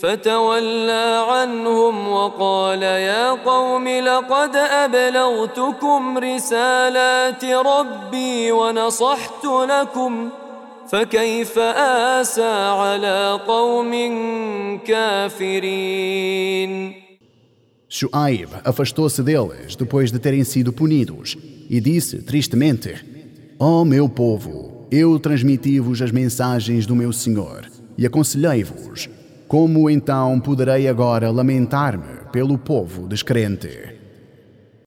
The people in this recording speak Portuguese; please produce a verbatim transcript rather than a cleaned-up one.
فتولى عنهم وقال يا قوم لقد أبلغتكم رسالات ربي ونصحت لكم فكيف آسى على قوم كافرين. Shuaib afastou-se deles depois de terem sido punidos e disse tristemente: Ó meu povo, eu transmiti-vos as mensagens do meu Senhor e aconselhei-vos. Como então poderei agora lamentar-me pelo povo descrente?